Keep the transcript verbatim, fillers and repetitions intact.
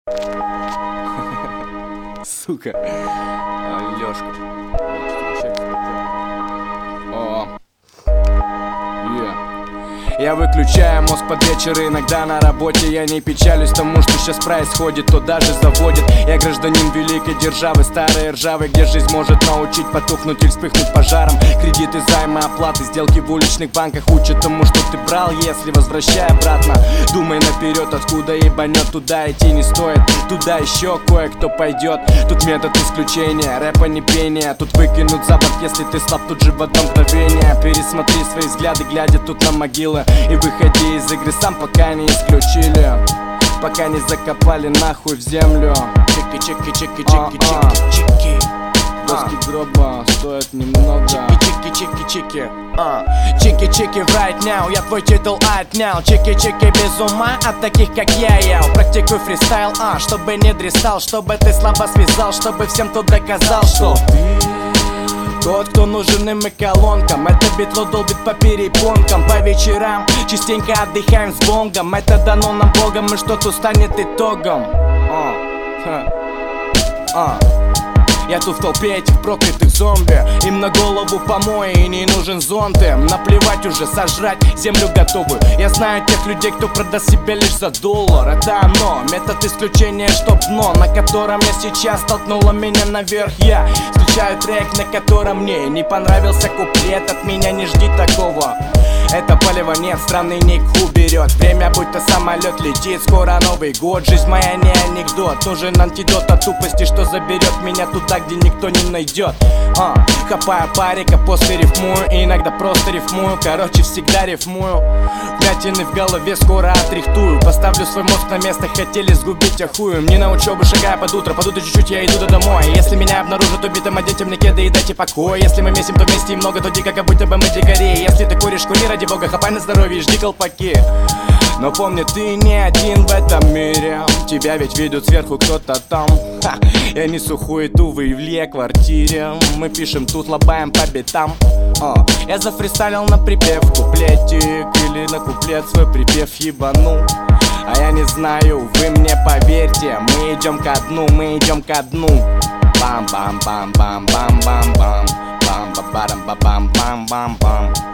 Сука. Лёшка. О. Yeah. Я выключаю мозг под вечер, и иногда на работе я не печалюсь тому, что сейчас происходит, то даже заводит. Я гражданин великой державы, старой ржавой, где жизнь может научить потухнуть или вспыхнуть пожаром. Кредиты, займы, оплаты, сделки в уличных банках учат тому, что ты брал, если возвращай обратно. Думай наперед, откуда ебанет, туда идти не стоит. Туда еще кое-кто пойдет. Тут метод исключения, рэпа не пение. Тут выкинут за борт, если ты слаб, тут же в одно мгновение. Пересмотри свои взгляды, глядя тут на могилы, и выходи из игры сам, пока не исключили, пока не закопали нахуй в землю. Чики-чики-чики-чики-чики-чики. Доски гроба стоят немного. Чики-чики-чики-чики. Чики-чики right now, я твой титул отнял. Чики-чики без ума от таких как я, я практикуй фристайл, а чтобы не дристал, чтобы ты слабо связал, чтобы всем тут доказал, что тот, кто нужен им и колонкам. Это битло долбит по перепонкам. По вечерам частенько отдыхаем с бонгом. Это дано нам Богом, и что тут станет итогом. uh, uh. Я тут в толпе этих проклятых зомби. Им на голову помои, и не нужен зонт им. Наплевать уже, сожрать землю готовую. Я знаю тех людей, кто продаст себя лишь за доллар. Это оно, метод исключения, чтоб дно, на котором я сейчас толкнула меня наверх. Я включаю трек, на котором мне не понравился куплет. От меня не жди такого. Это палева нет, странный ник уберет. Время будто самолет летит, скоро Новый год. Жизнь моя не анекдот, нужен антидот от тупости, что заберет меня туда, где никто не найдет. а, Хапаю парика, после рифмую, и иногда просто рифмую. Короче, всегда рифмую. Вмятины в голове скоро отрихтую. Поставлю свой мозг на место, хотели сгубить ахуем. Не на учебу шагая под утро, под утро чуть-чуть я иду до домой. Если меня обнаружат убитым, одеть мне кеды и дайте покой. Если мы месим, то вместе и много, то дико, как будто бы мы дикари. Если ты куришь, кури ради бога, хапай на здоровье и жди колпаки. Но помни, ты не один в этом мире. Тебя ведь видят сверху кто-то там. Ха, я несу хуету в Ивле квартире. Мы пишем тут, лобаем по битам. О, я зафристайлил на припев куплетик, или на куплет свой припев ебану. А я не знаю, вы мне поверьте. Мы идем ко дну, мы идем ко дну. Бам-бам-бам-бам-бам-бам-бам. Бам-бам-бам-бам-бам-бам-бам.